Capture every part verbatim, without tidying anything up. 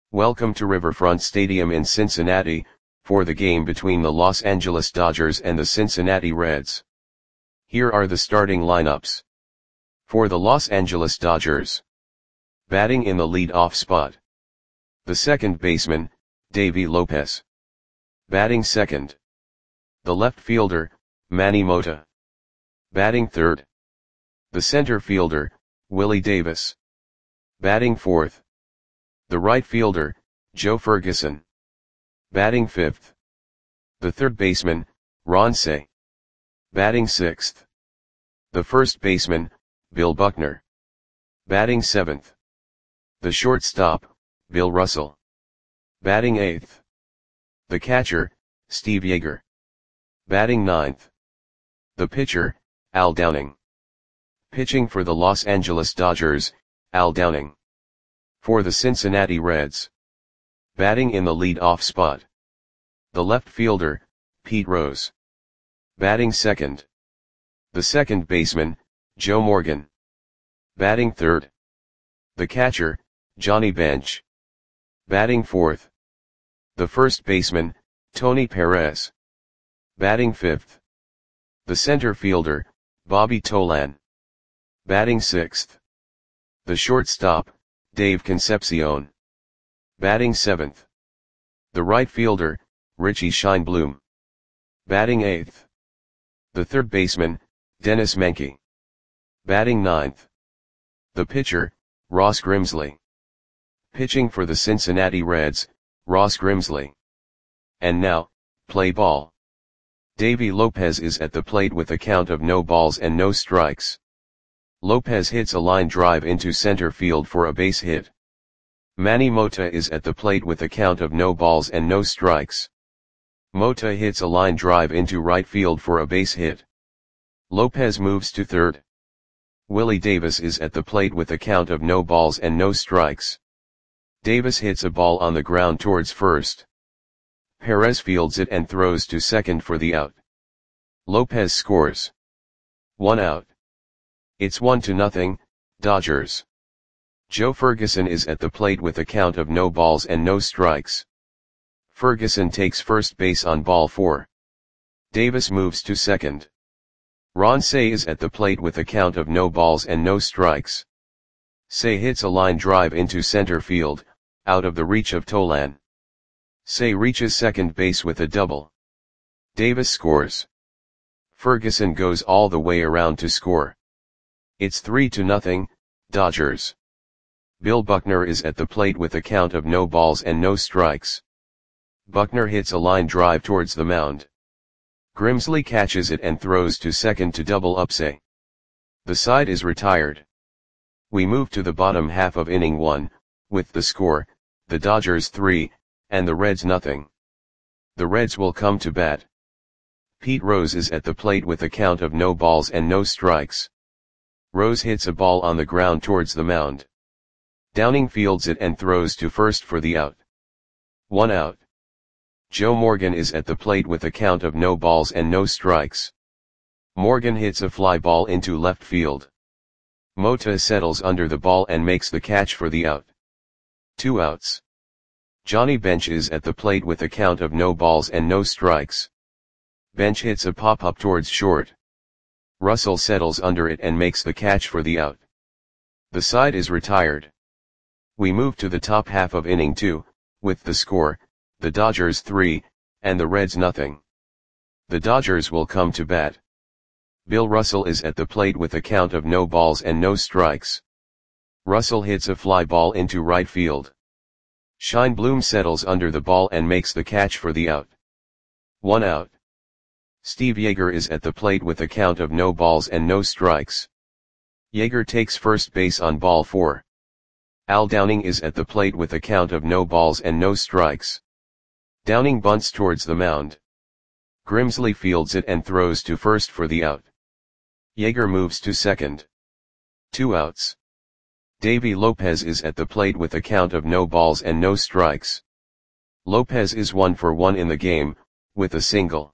Welcome to Riverfront Stadium in Cincinnati, for the game between the Los Angeles Dodgers and the Cincinnati Reds. Here are the starting lineups. For the Los Angeles Dodgers. Batting in the lead-off spot. The second baseman, Davey Lopez. Batting second. The left fielder, Manny Mota. Batting third. The center fielder, Willie Davis. Batting fourth. The right fielder, Joe Ferguson. Batting fifth. The third baseman, Ron Cey. Batting sixth. The first baseman, Bill Buckner. Batting seventh. The shortstop, Bill Russell. Batting eighth. The catcher, Steve Yeager. Batting ninth. The pitcher, Al Downing. Pitching for the Los Angeles Dodgers, Al Downing. For the Cincinnati Reds. Batting in the lead-off spot. The left fielder, Pete Rose. Batting second. The second baseman, Joe Morgan. Batting third. The catcher, Johnny Bench. Batting fourth. The first baseman, Tony Perez. Batting fifth. The center fielder, Bobby Tolan. Batting sixth. The shortstop, Dave Concepcion. Batting seventh. The right fielder, Richie Scheinblum. Batting eighth. The third baseman, Dennis Menke. Batting ninth. The pitcher, Ross Grimsley. Pitching for the Cincinnati Reds, Ross Grimsley. And now, play ball. Davey Lopez is at the plate with a count of no balls and no strikes. Lopez hits a line drive into center field for a base hit. Manny Mota is at the plate with a count of no balls and no strikes. Mota hits a line drive into right field for a base hit. Lopez moves to third. Willie Davis is at the plate with a count of no balls and no strikes. Davis hits a ball on the ground towards first. Perez fields it and throws to second for the out. Lopez scores. One out. It's one to nothing, Dodgers. Joe Ferguson is at the plate with a count of no balls and no strikes. Ferguson takes first base on ball four. Davis moves to second. Ron Cey is at the plate with a count of no balls and no strikes. Cey hits a line drive into center field, out of the reach of Tolan. Cey reaches second base with a double. Davis scores. Ferguson goes all the way around to score. It's three to nothing, Dodgers. Bill Buckner is at the plate with a count of no balls and no strikes. Buckner hits a line drive towards the mound. Grimsley catches it and throws to second to double up Cey. The side is retired. We move to the bottom half of inning one, with the score, the Dodgers three, and the Reds nothing. The Reds will come to bat. Pete Rose is at the plate with a count of no balls and no strikes. Rose hits a ball on the ground towards the mound. Downing fields it and throws to first for the out. One out. Joe Morgan is at the plate with a count of no balls and no strikes. Morgan hits a fly ball into left field. Mota settles under the ball and makes the catch for the out. Two outs. Johnny Bench is at the plate with a count of no balls and no strikes. Bench hits a pop-up towards short. Russell settles under it and makes the catch for the out. The side is retired. We move to the top half of inning two, with the score, the Dodgers three, and the Reds nothing. The Dodgers will come to bat. Bill Russell is at the plate with a count of no balls and no strikes. Russell hits a fly ball into right field. Scheinblum settles under the ball and makes the catch for the out. One out. Steve Yeager is at the plate with a count of no balls and no strikes. Yeager takes first base on ball four. Al Downing is at the plate with a count of no balls and no strikes. Downing bunts towards the mound. Grimsley fields it and throws to first for the out. Yeager moves to second. Two outs. Davey Lopez is at the plate with a count of no balls and no strikes. Lopez is one for one in the game, with a single.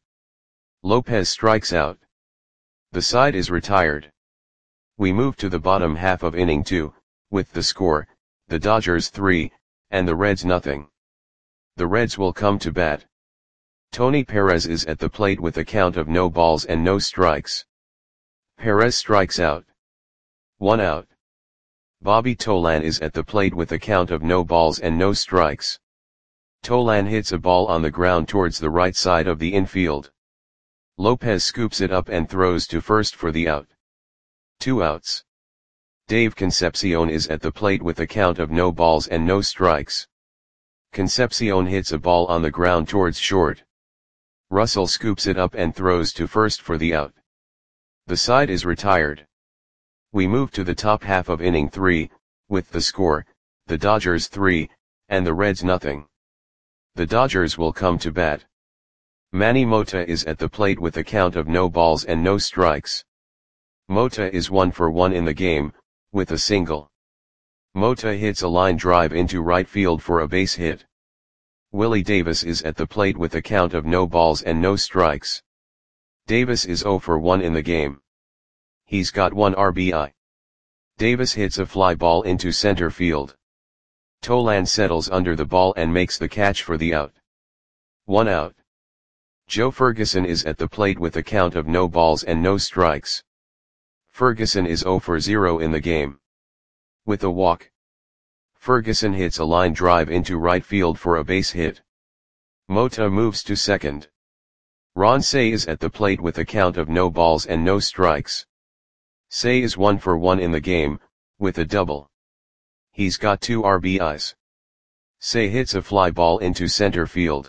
Lopez strikes out. The side is retired. We move to the bottom half of inning two, with the score, the Dodgers three, and the Reds nothing. The Reds will come to bat. Tony Perez is at the plate with a count of no balls and no strikes. Perez strikes out. One out. Bobby Tolan is at the plate with a count of no balls and no strikes. Tolan hits a ball on the ground towards the right side of the infield. Lopez scoops it up and throws to first for the out. Two outs. Dave Concepcion is at the plate with a count of no balls and no strikes. Concepcion hits a ball on the ground towards short. Russell scoops it up and throws to first for the out. The side is retired. We move to the top half of inning three, with the score, the Dodgers three, and the Reds nothing. The Dodgers will come to bat. Manny Mota is at the plate with a count of no balls and no strikes. Mota is one for one in the game, with a single. Mota hits a line drive into right field for a base hit. Willie Davis is at the plate with a count of no balls and no strikes. Davis is zero for one in the game. He's got one R B I. Davis hits a fly ball into center field. Tolan settles under the ball and makes the catch for the out. One out. Joe Ferguson is at the plate with a count of no balls and no strikes. Ferguson is zero for zero in the game. With a walk, Ferguson hits a line drive into right field for a base hit. Mota moves to second. Ron Cey is at the plate with a count of no balls and no strikes. Cey is one for one in the game, with a double. He's got two R B Is. Cey hits a fly ball into center field.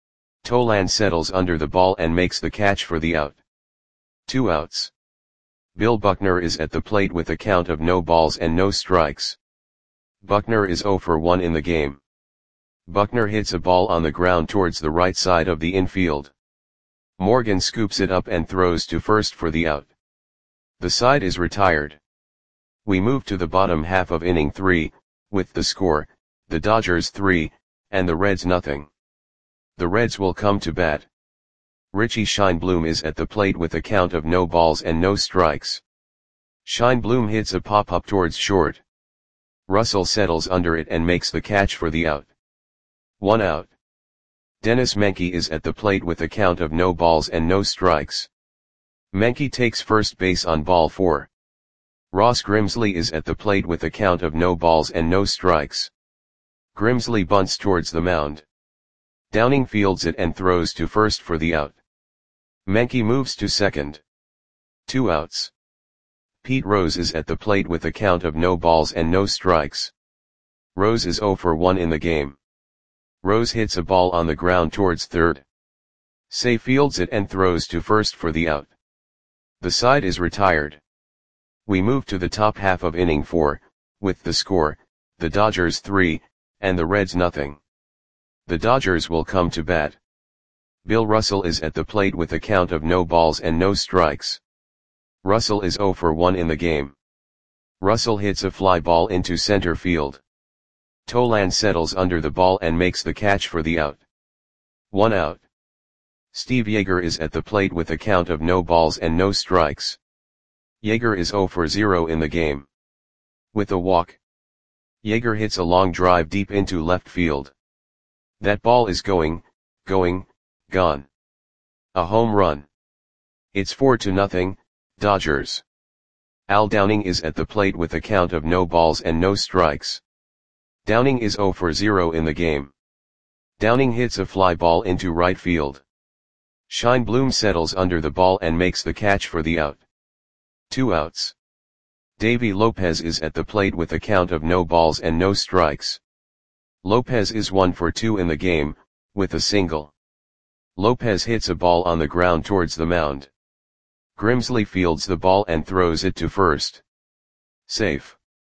Tolan settles under the ball and makes the catch for the out. Two outs. Bill Buckner is at the plate with a count of no balls and no strikes. Buckner is zero for one in the game. Buckner hits a ball on the ground towards the right side of the infield. Morgan scoops it up and throws to first for the out. The side is retired. We move to the bottom half of inning three, with the score, the Dodgers three, and the Reds nothing. The Reds will come to bat. Richie Scheinblum is at the plate with a count of no balls and no strikes. Scheinblum hits a pop-up towards short. Russell settles under it and makes the catch for the out. One out. Dennis Menke is at the plate with a count of no balls and no strikes. Menke takes first base on ball four. Ross Grimsley is at the plate with a count of no balls and no strikes. Grimsley bunts towards the mound. Downing fields it and throws to first for the out. Menke moves to second. Two outs. Pete Rose is at the plate with a count of no balls and no strikes. Rose is zero for one in the game. Rose hits a ball on the ground towards third. Cey fields it and throws to first for the out. The side is retired. We move to the top half of inning four, with the score, the Dodgers three, and the Reds nothing. The Dodgers will come to bat. Bill Russell is at the plate with a count of no balls and no strikes. Russell is zero for one in the game. Russell hits a fly ball into center field. Tolan settles under the ball and makes the catch for the out. One out. Steve Yeager is at the plate with a count of no balls and no strikes. Yeager is zero for zero in the game. With a walk, Yeager hits a long drive deep into left field. That ball is going, going, gone. A home run. It's four to nothing, Dodgers. Al Downing is at the plate with a count of no balls and no strikes. Downing is zero for zero in the game. Downing hits a fly ball into right field. Scheinblum settles under the ball and makes the catch for the out. Two outs. Davy Lopez is at the plate with a count of no balls and no strikes. Lopez is one for two in the game, with a single. Lopez hits a ball on the ground towards the mound. Grimsley fields the ball and throws it to first. Safe.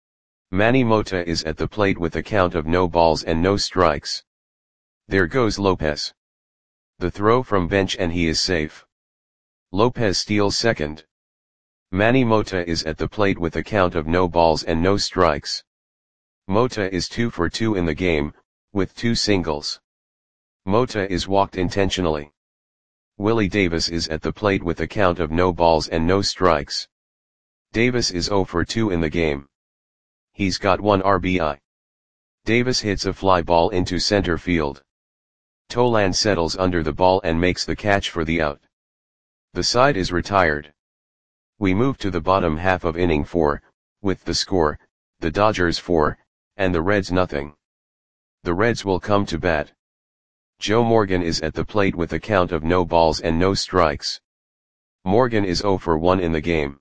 Manny Mota is at the plate with a count of no balls and no strikes. There goes Lopez. The throw from bench and he is safe. Lopez steals second. Manny Mota is at the plate with a count of no balls and no strikes. Mota is two for two in the game, with two singles. Mota is walked intentionally. Willie Davis is at the plate with a count of no balls and no strikes. Davis is zero for two in the game. He's got one R B I. Davis hits a fly ball into center field. Tolan settles under the ball and makes the catch for the out. The side is retired. We move to the bottom half of inning four, with the score, the Dodgers four, and the Reds nothing. The Reds will come to bat. Joe Morgan is at the plate with a count of no balls and no strikes. Morgan is oh for one in the game.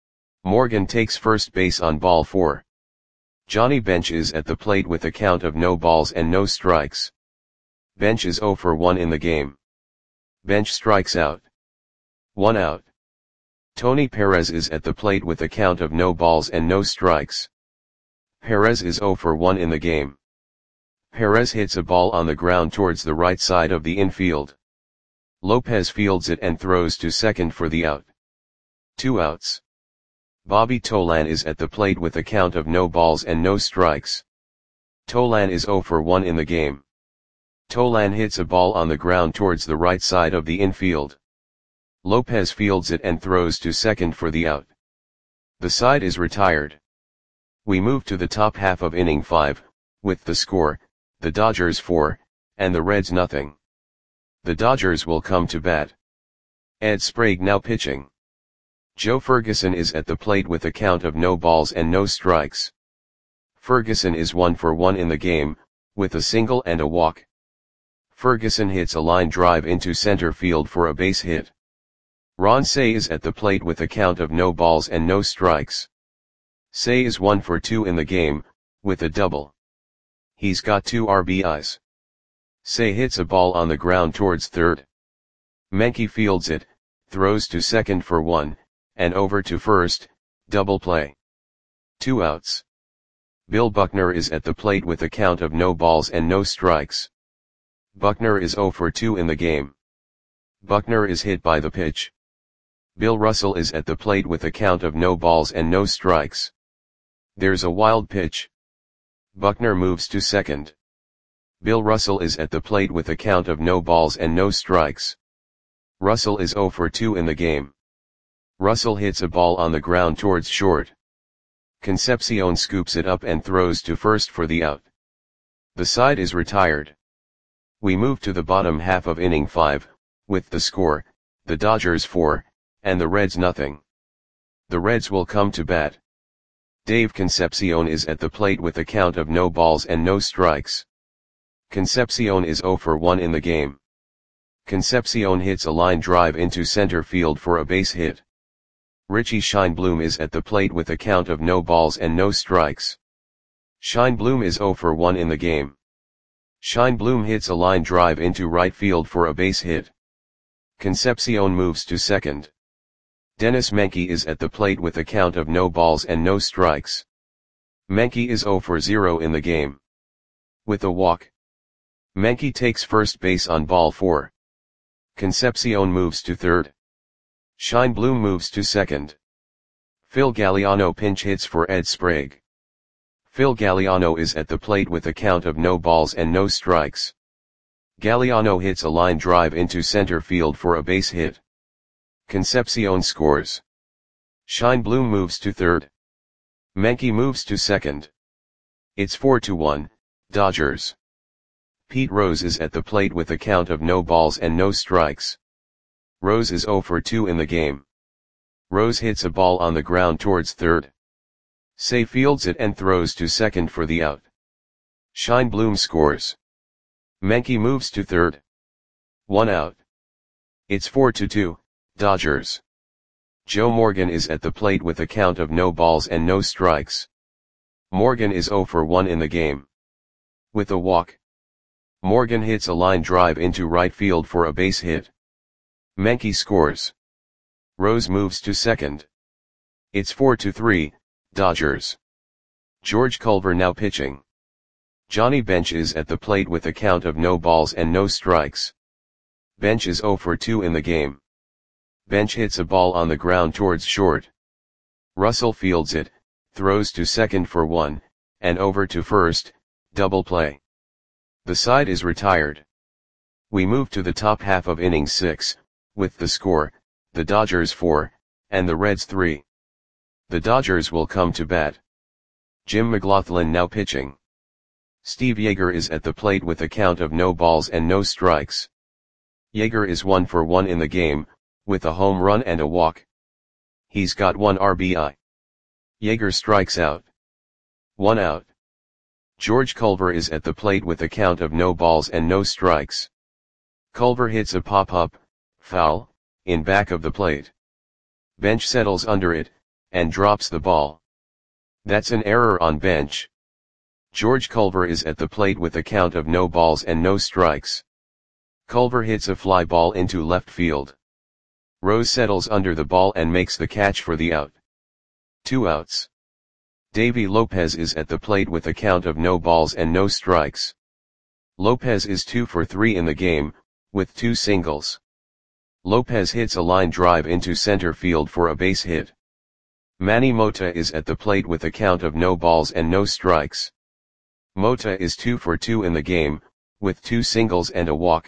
Morgan takes first base on ball four. Johnny Bench is at the plate with a count of no balls and no strikes. Bench is oh for one in the game. Bench strikes out. One out. Tony Perez is at the plate with a count of no balls and no strikes. Perez is oh for one in the game. Perez hits a ball on the ground towards the right side of the infield. Lopez fields it and throws to second for the out. Two outs. Bobby Tolan is at the plate with a count of no balls and no strikes. Tolan is oh for one in the game. Tolan hits a ball on the ground towards the right side of the infield. Lopez fields it and throws to second for the out. The side is retired. We move to the top half of inning five, with the score, the Dodgers four, and the Reds nothing. The Dodgers will come to bat. Ed Sprague now pitching. Joe Ferguson is at the plate with a count of no balls and no strikes. Ferguson is one for one in the game, with a single and a walk. Ferguson hits a line drive into center field for a base hit. Ron Cey is at the plate with a count of no balls and no strikes. Cey is one for two in the game, with a double. He's got two R B Is. Cey hits a ball on the ground towards third. Menke fields it, throws to second for one, and over to first, double play. Two outs. Bill Buckner is at the plate with a count of no balls and no strikes. Buckner is oh for two in the game. Buckner is hit by the pitch. Bill Russell is at the plate with a count of no balls and no strikes. There's a wild pitch. Buckner moves to second. Bill Russell is at the plate with a count of no balls and no strikes. Russell is oh for two in the game. Russell hits a ball on the ground towards short. Concepcion scoops it up and throws to first for the out. The side is retired. We move to the bottom half of inning five, with the score, the Dodgers four, and the Reds nothing. The Reds will come to bat. Dave Concepcion is at the plate with a count of no balls and no strikes. Concepcion is oh for one in the game. Concepcion hits a line drive into center field for a base hit. Richie Scheinblum is at the plate with a count of no balls and no strikes. Scheinblum is oh for one in the game. Scheinblum hits a line drive into right field for a base hit. Concepcion moves to second. Dennis Menke is at the plate with a count of no balls and no strikes. Menke is oh for zero in the game. With a walk. Menke takes first base on ball four. Concepcion moves to third. Scheinblum moves to second. Phil Galliano pinch hits for Ed Sprague. Phil Galliano is at the plate with a count of no balls and no strikes. Galliano hits a line drive into center field for a base hit. Concepcion scores. Scheinblum moves to third. Menke moves to second. It's four to one, Dodgers. Pete Rose is at the plate with a count of no balls and no strikes. Rose is oh for two in the game. Rose hits a ball on the ground towards third. Cey fields it and throws to second for the out. Scheinblum scores. Menke moves to third. One out. It's four to two, Dodgers. Joe Morgan is at the plate with a count of no balls and no strikes. Morgan is oh for one in the game. With a walk. Morgan hits a line drive into right field for a base hit. Menke scores. Rose moves to second. It's four to three, Dodgers. George Culver now pitching. Johnny Bench is at the plate with a count of no balls and no strikes. Bench is oh for two in the game. Bench hits a ball on the ground towards short. Russell fields it, throws to second for one, and over to first, double play. The side is retired. We move to the top half of inning six, with the score, the Dodgers four, and the Reds three. The Dodgers will come to bat. Jim McLaughlin now pitching. Steve Yeager is at the plate with a count of no balls and no strikes. Yeager is one for one in the game, with a home run and a walk. He's got one R B I. Yeager strikes out. One out. George Culver is at the plate with a count of no balls and no strikes. Culver hits a pop-up, foul, in back of the plate. Bench settles under it, and drops the ball. That's an error on bench. George Culver is at the plate with a count of no balls and no strikes. Culver hits a fly ball into left field. Rose settles under the ball and makes the catch for the out. Two outs. Davy Lopez is at the plate with a count of no balls and no strikes. Lopez is two for three in the game, with two singles. Lopez hits a line drive into center field for a base hit. Manny Mota is at the plate with a count of no balls and no strikes. Mota is two for two in the game, with two singles and a walk.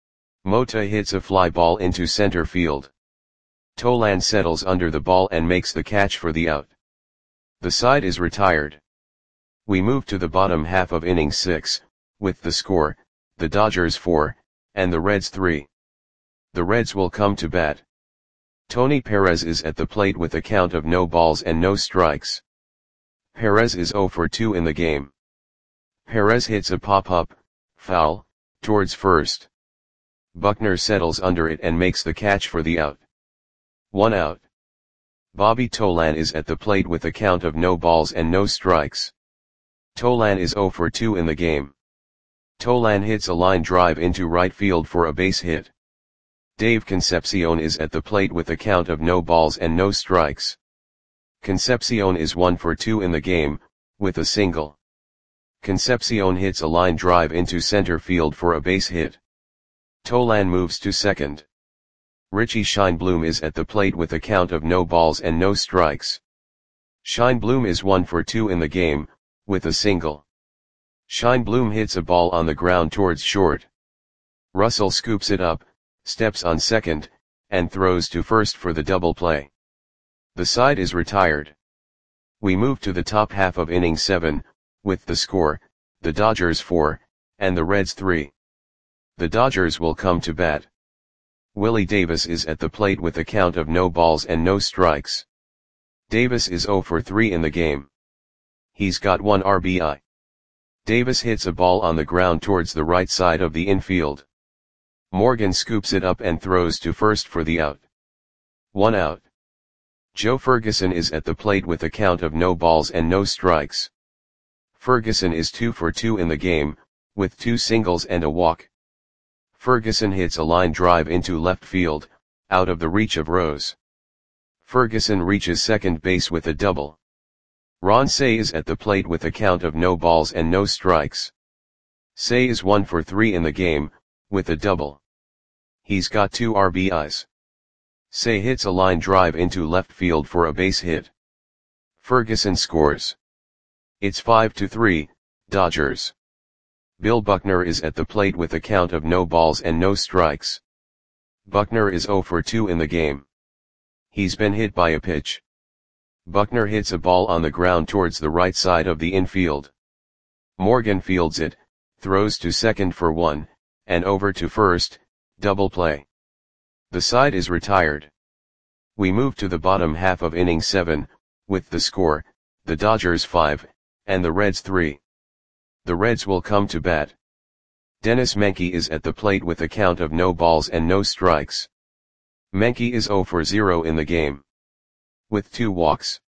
Mota hits a fly ball into center field. Tolan settles under the ball and makes the catch for the out. The side is retired. We move to the bottom half of inning six, with the score, the Dodgers four, and the Reds three. The Reds will come to bat. Tony Perez is at the plate with a count of no balls and no strikes. Perez is zero for two in the game. Perez hits a pop-up, foul, towards first. Buckner settles under it and makes the catch for the out. One out. Bobby Tolan is at the plate with a count of no balls and no strikes. Tolan is zero for two in the game. Tolan hits a line drive into right field for a base hit. Dave Concepcion is at the plate with a count of no balls and no strikes. Concepcion is one for two in the game, with a single. Concepcion hits a line drive into center field for a base hit. Tolan moves to second. Richie Scheinblum is at the plate with a count of no balls and no strikes. Scheinblum is one for two in the game, with a single. Scheinblum hits a ball on the ground towards short. Russell scoops it up, steps on second, and throws to first for the double play. The side is retired. We move to the top half of inning seven, with the score, the Dodgers four, and the Reds three. The Dodgers will come to bat. Willie Davis is at the plate with a count of no balls and no strikes. Davis is zero for three in the game. He's got one R B I. Davis hits a ball on the ground towards the right side of the infield. Morgan scoops it up and throws to first for the out. One out. Joe Ferguson is at the plate with a count of no balls and no strikes. Ferguson is two for two in the game, with two singles and a walk. Ferguson hits a line drive into left field, out of the reach of Rose. Ferguson reaches second base with a double. Ron Cey is at the plate with a count of no balls and no strikes. Cey is one for three in the game, with a double. He's got two R B Is. Cey hits a line drive into left field for a base hit. Ferguson scores. It's five to three, Dodgers. Bill Buckner is at the plate with a count of no balls and no strikes. Buckner is zero for two in the game. He's been hit by a pitch. Buckner hits a ball on the ground towards the right side of the infield. Morgan fields it, throws to second for one, and over to first, double play. The side is retired. We move to the bottom half of inning seven, with the score, the Dodgers five, and the Reds three. The Reds will come to bat. Dennis Menke is at the plate with a count of no balls and no strikes. Menke is zero for zero in the game. With two walks.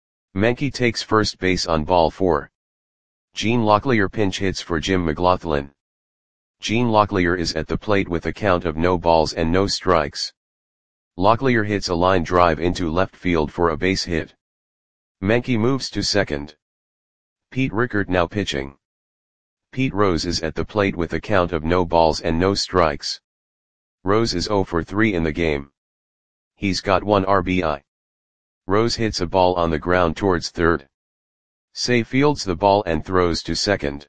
Menke takes first base on ball four. Gene Locklear pinch hits for Jim McLaughlin. Gene Locklear is at the plate with a count of no balls and no strikes. Locklear hits a line drive into left field for a base hit. Menke moves to second. Pete Rickert now pitching. Pete Rose is at the plate with a count of no balls and no strikes. Rose is zero for three in the game. He's got one R B I. Rose hits a ball on the ground towards third. Cey fields the ball and throws to second.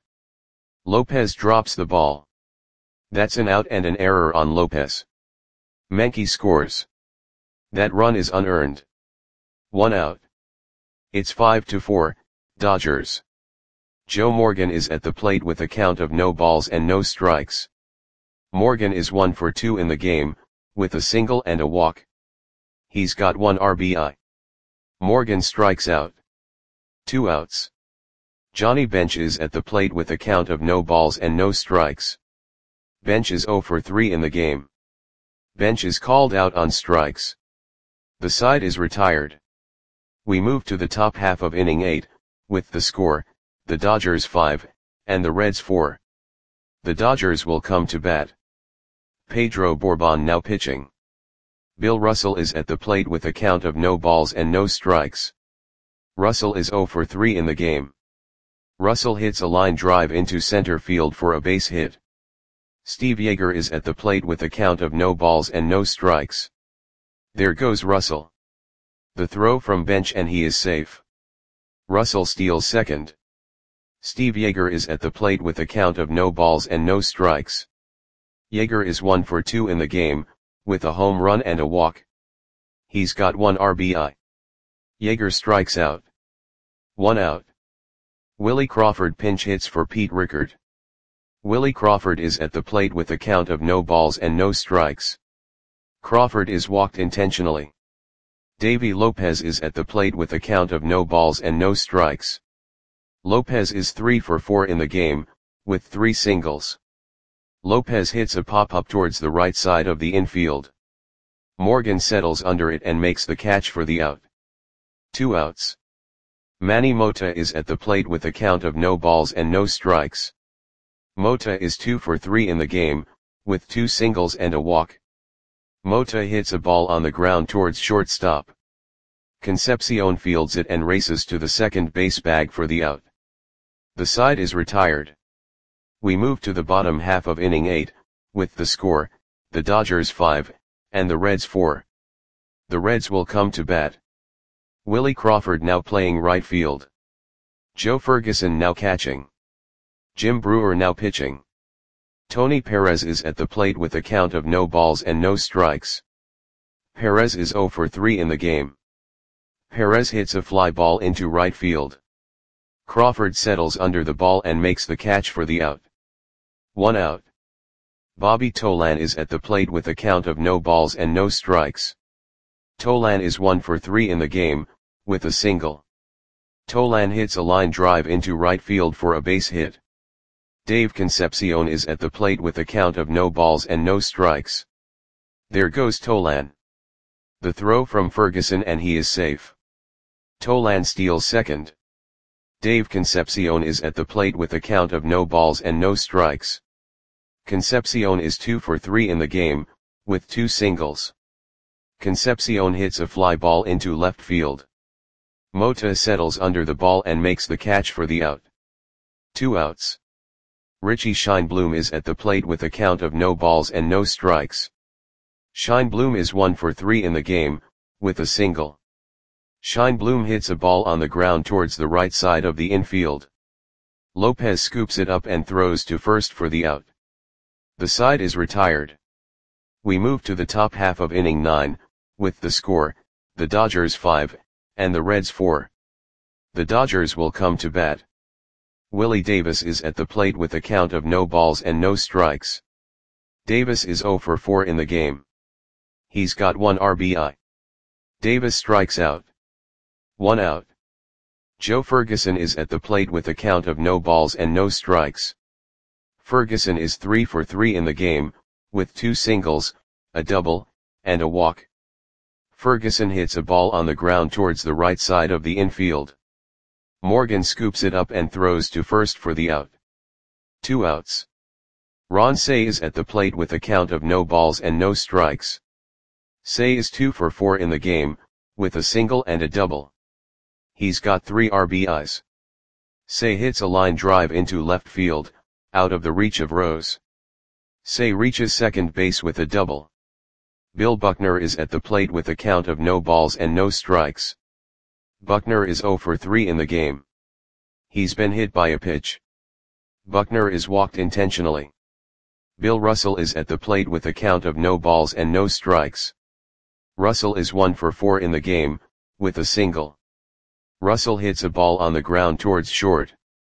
Lopez drops the ball. That's an out and an error on Lopez. Menke scores. That run is unearned. One out. It's five to four, Dodgers. Joe Morgan is at the plate with a count of no balls and no strikes. Morgan is one for two in the game, with a single and a walk. He's got one R B I. Morgan strikes out. Two outs. Johnny Bench is at the plate with a count of no balls and no strikes. Bench is zero for three in the game. Bench is called out on strikes. The side is retired. We move to the top half of inning eight, with the score, the Dodgers five, and the Reds four. The Dodgers will come to bat. Pedro Borbon now pitching. Bill Russell is at the plate with a count of no balls and no strikes. Russell is zero for three in the game. Russell hits a line drive into center field for a base hit. Steve Yeager is at the plate with a count of no balls and no strikes. There goes Russell. The throw from Bench and he is safe. Russell steals second. Steve Yeager is at the plate with a count of no balls and no strikes. Yeager is one for two in the game, with a home run and a walk. He's got one R B I. Yeager strikes out. One out. Willie Crawford pinch hits for Pete Rickard. Willie Crawford is at the plate with a count of no balls and no strikes. Crawford is walked intentionally. Davy Lopez is at the plate with a count of no balls and no strikes. Lopez is three for four in the game, with three singles. Lopez hits a pop-up towards the right side of the infield. Morgan settles under it and makes the catch for the out. Two outs. Manny Mota is at the plate with a count of no balls and no strikes. Mota is two for three in the game, with two singles and a walk. Mota hits a ball on the ground towards shortstop. Concepcion fields it and races to the second base bag for the out. The side is retired. We move to the bottom half of inning eight, with the score, the Dodgers five, and the Reds four. The Reds will come to bat. Willie Crawford now playing right field. Joe Ferguson now catching. Jim Brewer now pitching. Tony Perez is at the plate with a count of no balls and no strikes. Perez is zero for three in the game. Perez hits a fly ball into right field. Crawford settles under the ball and makes the catch for the out. One out. Bobby Tolan is at the plate with a count of no balls and no strikes. Tolan is one for three in the game, with a single. Tolan hits a line drive into right field for a base hit. Dave Concepcion is at the plate with a count of no balls and no strikes. There goes Tolan. The throw from Ferguson and he is safe. Tolan steals second. Dave Concepcion is at the plate with a count of no balls and no strikes. Concepcion is two for three in the game, with two singles. Concepcion hits a fly ball into left field. Mota settles under the ball and makes the catch for the out. Two outs. Richie Scheinblum is at the plate with a count of no balls and no strikes. Scheinblum is one for three in the game, with a single. Scheinblum hits a ball on the ground towards the right side of the infield. Lopez scoops it up and throws to first for the out. The side is retired. We move to the top half of inning nine, with the score, the Dodgers five, and the Reds four. The Dodgers will come to bat. Willie Davis is at the plate with a count of no balls and no strikes. Davis is zero for four in the game. He's got one R B I. Davis strikes out. One out. Joe Ferguson is at the plate with a count of no balls and no strikes. Ferguson is three for three in the game, with two singles, a double, and a walk. Ferguson hits a ball on the ground towards the right side of the infield. Morgan scoops it up and throws to first for the out. Two outs. Ron Cey is at the plate with a count of no balls and no strikes. Cey is two for four in the game, with a single and a double. He's got three R B Is. Cey hits a line drive into left field, out of the reach of Rose. Cey reaches second base with a double. Bill Buckner is at the plate with a count of no balls and no strikes. Buckner is zero for three in the game. He's been hit by a pitch. Buckner is walked intentionally. Bill Russell is at the plate with a count of no balls and no strikes. Russell is one for four in the game, with a single. Russell hits a ball on the ground towards short.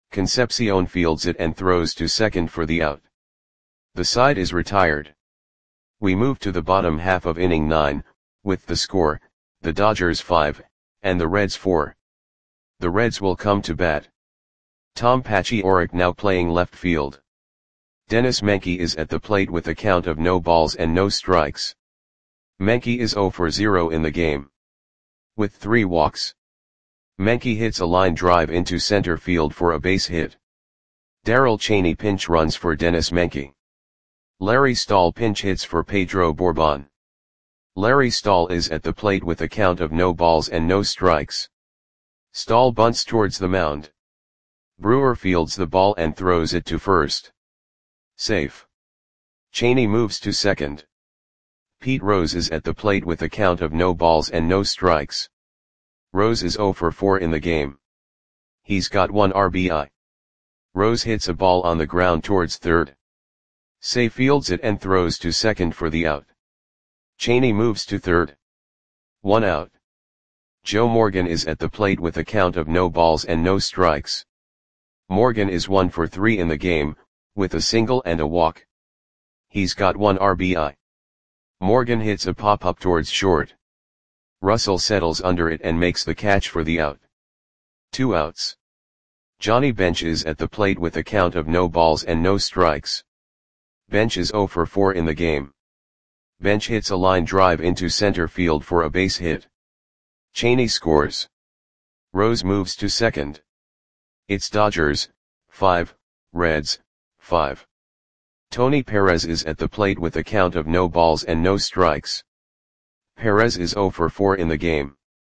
Concepcion fields it and throws to second for the out. The side is retired. We move to the bottom half of inning nine, with the score, the Dodgers five, and the Reds four. The Reds will come to bat. Tom Paciorek now playing left field. Dennis Menke is at the plate with a count of no balls and no strikes. Menke is zero for zero in the game. With three walks. Menke hits a line drive into center field for a base hit. Darrell Chaney pinch runs for Dennis Menke. Larry Stahl pinch hits for Pedro Borbon. Larry Stahl is at the plate with a count of no balls and no strikes. Stahl bunts towards the mound. Brewer fields the ball and throws it to first. Safe. Chaney moves to second. Pete Rose is at the plate with a count of no balls and no strikes. Rose is zero for four in the game. He's got one R B I. Rose hits a ball on the ground towards third. Say fields it and throws to second for the out. Chaney moves to third. One out. Joe Morgan is at the plate with a count of no balls and no strikes. Morgan is one for three in the game, with a single and a walk. He's got one R B I. Morgan hits a pop-up towards short. Russell settles under it and makes the catch for the out. Two outs. Johnny Bench is at the plate with a count of no balls and no strikes. Bench is zero for four in the game. Bench hits a line drive into center field for a base hit. Chaney scores. Rose moves to second. It's Dodgers, five, Reds, five. Tony Perez is at the plate with a count of no balls and no strikes. Perez is zero for four in the game.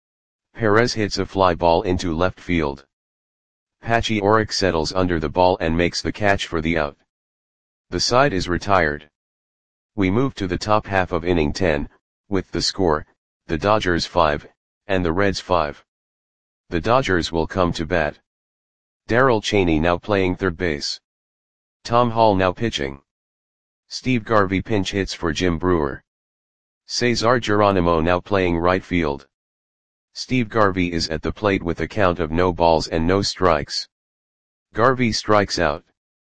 Perez hits a fly ball into left field. Paciorek settles under the ball and makes the catch for the out. The side is retired. We move to the top half of inning ten, with the score, the Dodgers five, and the Reds five. The Dodgers will come to bat. Darrell Chaney now playing third base. Tom Hall now pitching. Steve Garvey pinch hits for Jim Brewer. Cesar Geronimo now playing right field. Steve Garvey is at the plate with a count of no balls and no strikes. Garvey strikes out.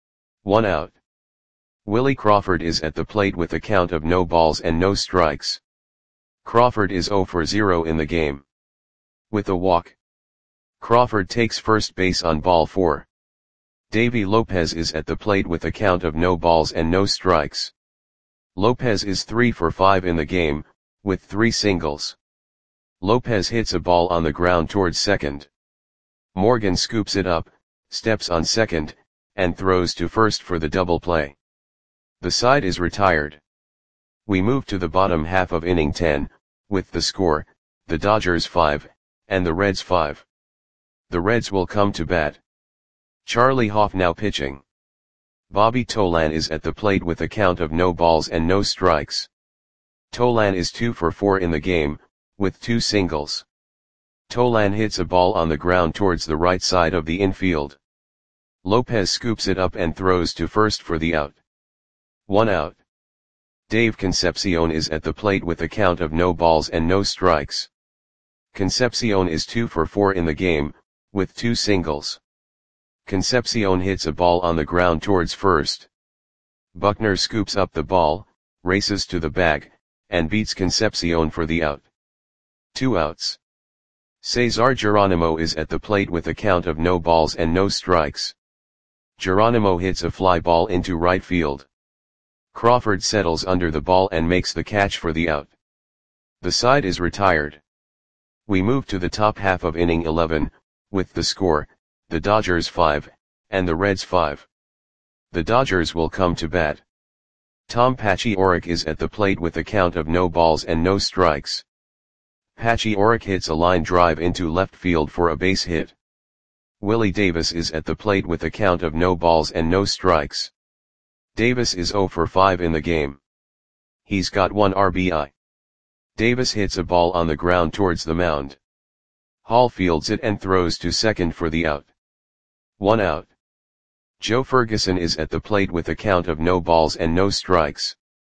One out. Willie Crawford is at the plate with a count of no balls and no strikes. Crawford is zero for zero in the game. With a walk. Crawford takes first base on ball four. Davy Lopez is at the plate with a count of no balls and no strikes. Lopez is three for five in the game, with three singles. Lopez hits a ball on the ground towards second. Morgan scoops it up, steps on second, and throws to first for the double play. The side is retired. We move to the bottom half of inning ten, with the score, the Dodgers five, and the Reds five. The Reds will come to bat. Charlie Hoff now pitching. Bobby Tolan is at the plate with a count of no balls and no strikes. Tolan is two for four in the game, with two singles. Tolan hits a ball on the ground towards the right side of the infield. Lopez scoops it up and throws to first for the out. One out. Dave Concepcion is at the plate with a count of no balls and no strikes. Concepcion is two for four in the game, with two singles. Concepcion hits a ball on the ground towards first. Buckner scoops up the ball, races to the bag, and beats Concepcion for the out. Two outs. Cesar Geronimo is at the plate with a count of no balls and no strikes. Geronimo hits a fly ball into right field. Crawford settles under the ball and makes the catch for the out. The side is retired. We move to the top half of inning eleven, with the score, the Dodgers five, and the Reds five. The Dodgers will come to bat. Tom Paciorek is at the plate with a count of no balls and no strikes. Paciorek hits a line drive into left field for a base hit. Willie Davis is at the plate with a count of no balls and no strikes. Davis is zero for five in the game. He's got one R B I. Davis hits a ball on the ground towards the mound. Hall fields it and throws to second for the out. One out. Joe Ferguson is at the plate with a count of no balls and no strikes.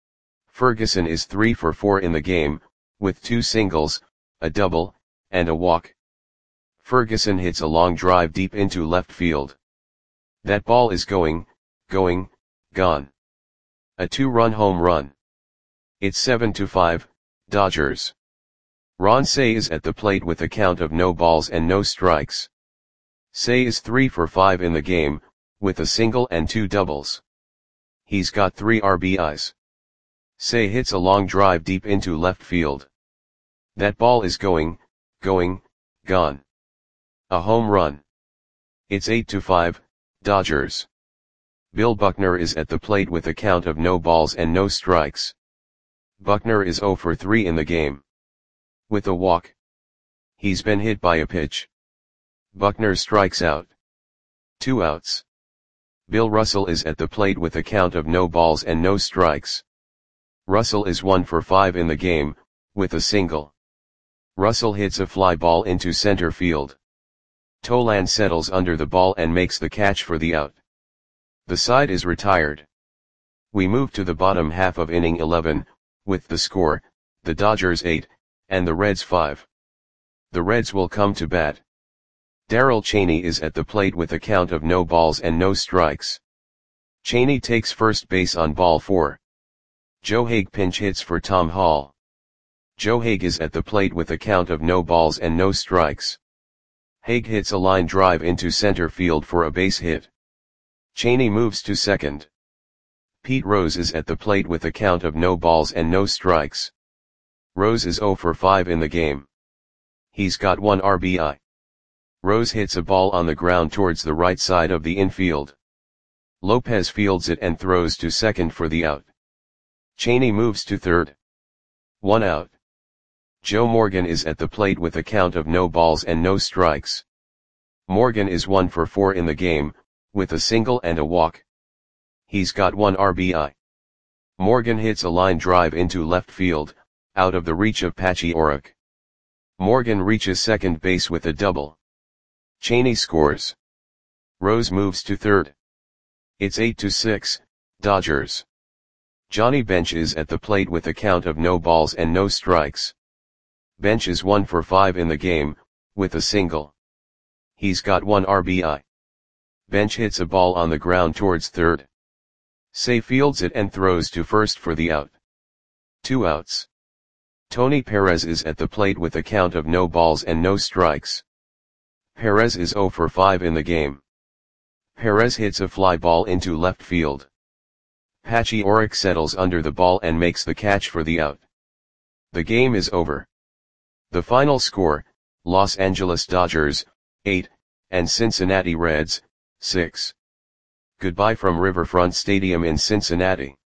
Ferguson is three for four in the game, with two singles, a double, and a walk. Ferguson hits a long drive deep into left field. That ball is going, going, gone. A two-run home run. It's seven to five, Dodgers. Ron Cey is at the plate with a count of no balls and no strikes. Cey is three for five in the game, with a single and two doubles. He's got three R B Is. Cey hits a long drive deep into left field. That ball is going, going, gone. A home run. It's eight to five, Dodgers. Bill Buckner is at the plate with a count of no balls and no strikes. Buckner is zero for three in the game. With a walk. He's been hit by a pitch. Buckner strikes out. Two outs. Bill Russell is at the plate with a count of no balls and no strikes. Russell is one for five in the game, with a single. Russell hits a fly ball into center field. Tolan settles under the ball and makes the catch for the out. The side is retired. We move to the bottom half of inning eleven, with the score, the Dodgers eight, and the Reds five. The Reds will come to bat. Darrell Chaney is at the plate with a count of no balls and no strikes. Chaney takes first base on ball four. Joe Hague pinch hits for Tom Hall. Joe Hague is at the plate with a count of no balls and no strikes. Hague hits a line drive into center field for a base hit. Chaney moves to second. Pete Rose is at the plate with a count of no balls and no strikes. Rose is zero for five in the game. He's got one R B I. Rose hits a ball on the ground towards the right side of the infield. Lopez fields it and throws to second for the out. Chaney moves to third. One out. Joe Morgan is at the plate with a count of no balls and no strikes. Morgan is one for four in the game, with a single and a walk. He's got one R B I. Morgan hits a line drive into left field, out of the reach of Patchy Orrick. Morgan reaches second base with a double. Chaney scores. Rose moves to third. It's eight to six, Dodgers. Johnny Bench is at the plate with a count of no balls and no strikes. Bench is one for five in the game, with a single. He's got one R B I. Bench hits a ball on the ground towards third. Cey fields it and throws to first for the out. Two outs. Tony Perez is at the plate with a count of no balls and no strikes. Perez is zero for five in the game. Perez hits a fly ball into left field. Patchy Orrick settles under the ball and makes the catch for the out. The game is over. The final score, Los Angeles Dodgers, eight, and Cincinnati Reds, six. Goodbye from Riverfront Stadium in Cincinnati.